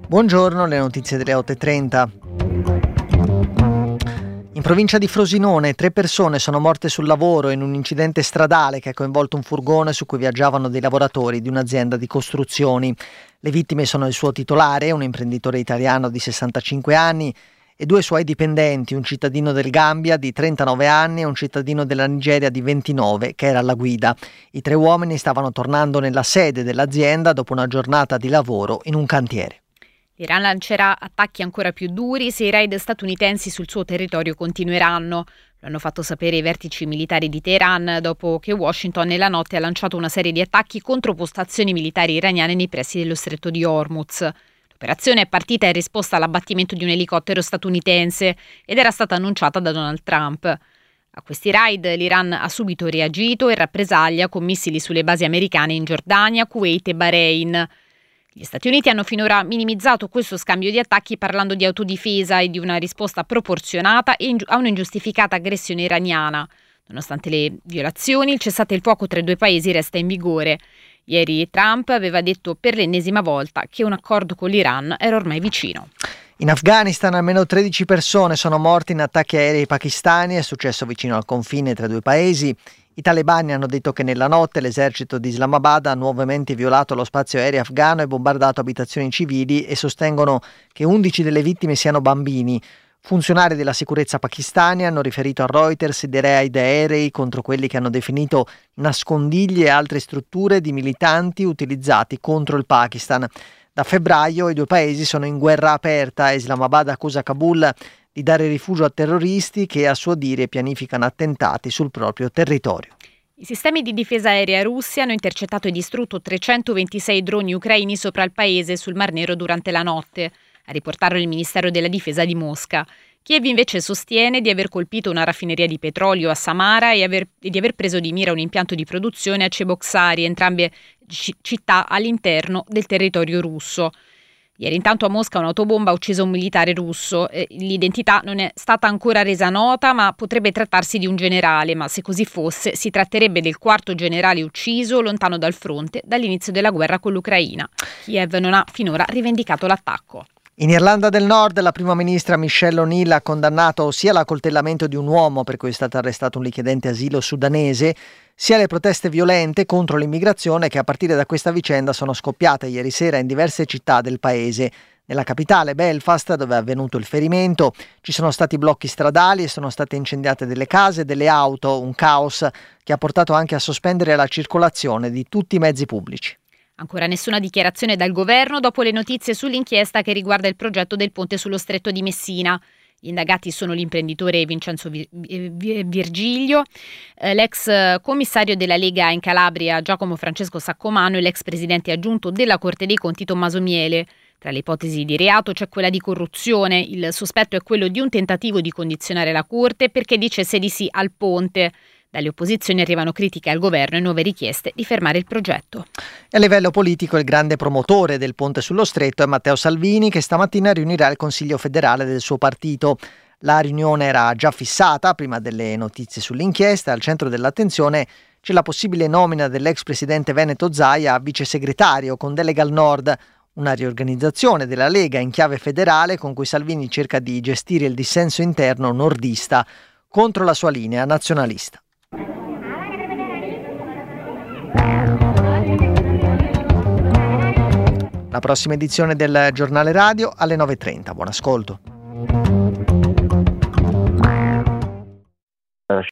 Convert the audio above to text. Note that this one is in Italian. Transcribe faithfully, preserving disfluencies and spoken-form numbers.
Buongiorno, le notizie delle otto e trenta. In provincia di Frosinone, tre persone sono morte sul lavoro in un incidente stradale che ha coinvolto un furgone su cui viaggiavano dei lavoratori di un'azienda di costruzioni. Le vittime sono il suo titolare, un imprenditore italiano di sessantacinque anni, e due suoi dipendenti, un cittadino del Gambia di trentanove anni e un cittadino della Nigeria di ventinove, che era alla guida. I tre uomini stavano tornando nella sede dell'azienda dopo una giornata di lavoro in un cantiere. L'Iran lancerà attacchi ancora più duri se i raid statunitensi sul suo territorio continueranno. Lo hanno fatto sapere i vertici militari di Teheran dopo che Washington nella notte ha lanciato una serie di attacchi contro postazioni militari iraniane nei pressi dello stretto di Hormuz. L'operazione è partita in risposta all'abbattimento di un elicottero statunitense ed era stata annunciata da Donald Trump. A questi raid l'Iran ha subito reagito in rappresaglia con missili sulle basi americane in Giordania, Kuwait e Bahrain. Gli Stati Uniti hanno finora minimizzato questo scambio di attacchi parlando di autodifesa e di una risposta proporzionata a un'ingiustificata aggressione iraniana. Nonostante le violazioni, il cessate il fuoco tra i due paesi resta in vigore. Ieri Trump aveva detto per l'ennesima volta che un accordo con l'Iran era ormai vicino. In Afghanistan almeno tredici persone sono morte in attacchi aerei pakistani, è successo vicino al confine tra i due paesi. I talebani hanno detto che nella notte l'esercito di Islamabad ha nuovamente violato lo spazio aereo afghano e bombardato abitazioni civili e sostengono che undici delle vittime siano bambini. Funzionari della sicurezza pakistani hanno riferito a Reuters dei raid aerei contro quelli che hanno definito nascondigli e altre strutture di militanti utilizzati contro il Pakistan. Da febbraio i due paesi sono in guerra aperta e Islamabad accusa Kabul di dare rifugio a terroristi che a suo dire pianificano attentati sul proprio territorio. I sistemi di difesa aerea russi hanno intercettato e distrutto trecentoventisei droni ucraini sopra il paese sul Mar Nero durante la notte, a riportarlo il Ministero della Difesa di Mosca. Kiev invece sostiene di aver colpito una raffineria di petrolio a Samara e, aver, e di aver preso di mira un impianto di produzione a Cheboksary, entrambe c- città all'interno del territorio russo. Ieri intanto a Mosca un'autobomba ha ucciso un militare russo. Eh, l'identità non è stata ancora resa nota, ma potrebbe trattarsi di un generale, ma se così fosse si tratterebbe del quarto generale ucciso lontano dal fronte dall'inizio della guerra con l'Ucraina. Kiev non ha finora rivendicato l'attacco. In Irlanda del Nord la prima ministra Michelle O'Neill ha condannato sia l'accoltellamento di un uomo per cui è stato arrestato un richiedente asilo sudanese, sia le proteste violente contro l'immigrazione che a partire da questa vicenda sono scoppiate ieri sera in diverse città del paese. Nella capitale, Belfast, dove è avvenuto il ferimento, ci sono stati blocchi stradali e sono state incendiate delle case e delle auto, un caos che ha portato anche a sospendere la circolazione di tutti i mezzi pubblici. Ancora nessuna dichiarazione dal governo dopo le notizie sull'inchiesta che riguarda il progetto del ponte sullo stretto di Messina. Gli indagati sono l'imprenditore Vincenzo Virgilio, l'ex commissario della Lega in Calabria Giacomo Francesco Saccomano e l'ex presidente aggiunto della Corte dei Conti Tommaso Miele. Tra le ipotesi di reato c'è quella di corruzione. Il sospetto è quello di un tentativo di condizionare la Corte perché dicesse di sì al ponte. Dalle opposizioni arrivano critiche al governo e nuove richieste di fermare il progetto. E a livello politico il grande promotore del ponte sullo stretto è Matteo Salvini, che stamattina riunirà il Consiglio federale del suo partito. La riunione era già fissata prima delle notizie sull'inchiesta. Al centro dell'attenzione c'è la possibile nomina dell'ex presidente veneto Zaia a vice segretario con delega al nord, una riorganizzazione della Lega in chiave federale con cui Salvini cerca di gestire il dissenso interno nordista contro la sua linea nazionalista. La prossima edizione del Giornale Radio alle nove e trenta. Buon ascolto.